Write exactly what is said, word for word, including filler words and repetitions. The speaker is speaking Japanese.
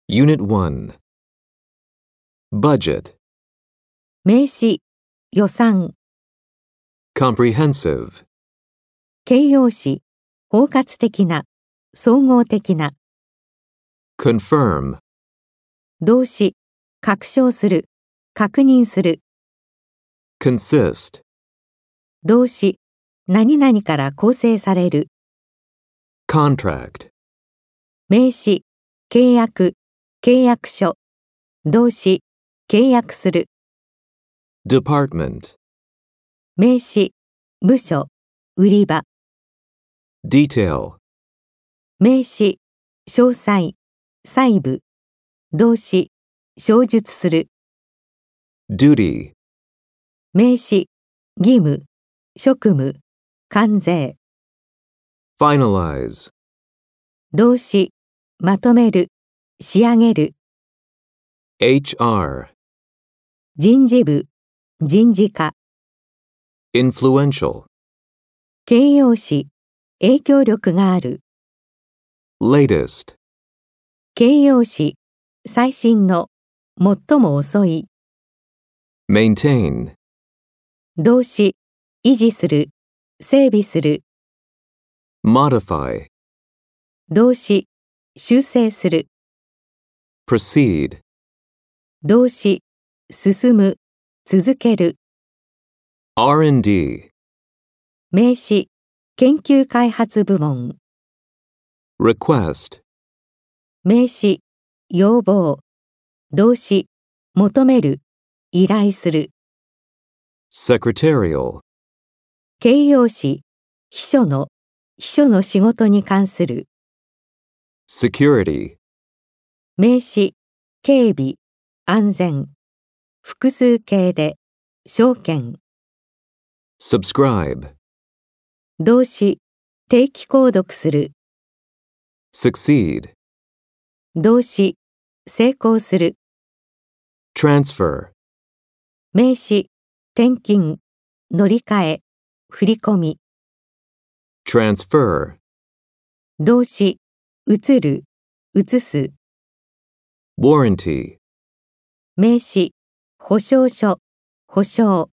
Unit one. Budget. 名詞、予算、 Comprehensive. 形容詞、包括的な、総合的な、 Confirm. 動詞、確証する、確認する、 Consist. 動詞、何々から構成される、 Contract. 名詞、契約、契約書、動詞、契約する、 Department. 名詞、部署、売り場、 Detail. 名詞、詳細、細部、動詞、詳述する、 Duty. 名詞、義務、職務、関税、 Finalize. 動詞、まとめる、仕上げる、 H R. 人事部、人事課、 Influential. 形容詞、影響力がある、 Latest. 形容詞、最新の、最も遅い、 Maintain. 動詞、維持する、整備する、 Modify. 動詞、修正する、 Proceed. 動詞、進む、続ける、 R and D. 名詞、研究開発部門、 Request. 名詞、要望、動詞、求める、依頼する、 Secretarial. 形容詞、秘書の、秘書の仕事に関する、 Security. 名詞、警備、安全、複数形で、証券、 Subscribe. 動詞、定期購読する、 Succeed. 動詞、成功する、 Transfer. 名詞、転勤、乗り換え、振り込み、 Transfer. 動詞、移る、移す、 Warranty. 名詞、保証書、保証、